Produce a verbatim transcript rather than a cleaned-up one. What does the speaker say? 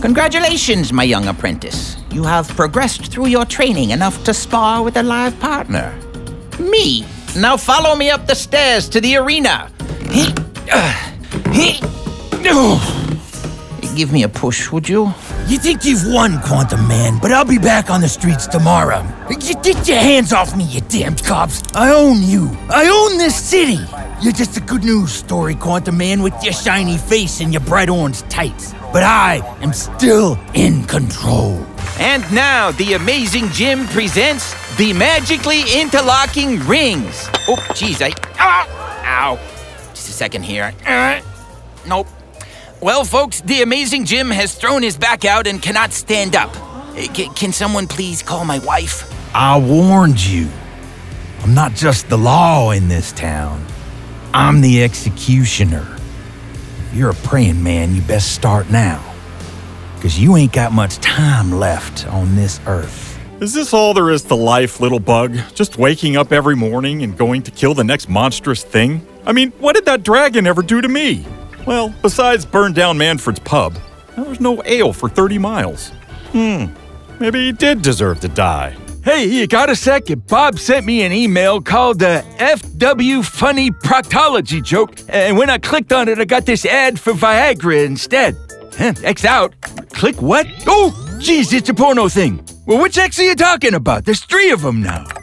Congratulations, my young apprentice. You have progressed through your training enough to spar with a live partner. Me. Now follow me up the stairs to the arena. Give me a push, would you? You think you've won, Quantum Man, but I'll be back on the streets tomorrow. Get your hands off me, you damn cops. I own you. I own this city. You're just a good news story, Quantum Man, with your shiny face and your bright orange tights. But I am still in control. And now, the Amazing Jim presents the Magically Interlocking Rings. Oh, jeez, I... Ah, ow. Just a second here. Uh, nope. Well, folks, the Amazing Jim has thrown his back out and cannot stand up. C- can someone please call my wife? I warned you. I'm not just the law in this town. I'm the executioner. If you're a praying man, you best start now. Because you ain't got much time left on this earth. Is this all there is to life, little bug? Just waking up every morning and going to kill the next monstrous thing? I mean, what did that dragon ever do to me? Well, besides burn down Manfred's pub, there was no ale for thirty miles. Hmm, maybe he did deserve to die. Hey, you got a second? Bob sent me an email called the F W Funny Proctology Joke, and when I clicked on it, I got this ad for Viagra instead. Huh, X out. Click what? Oh, geez, it's a porno thing. Well, which X are you talking about? There's three of them now.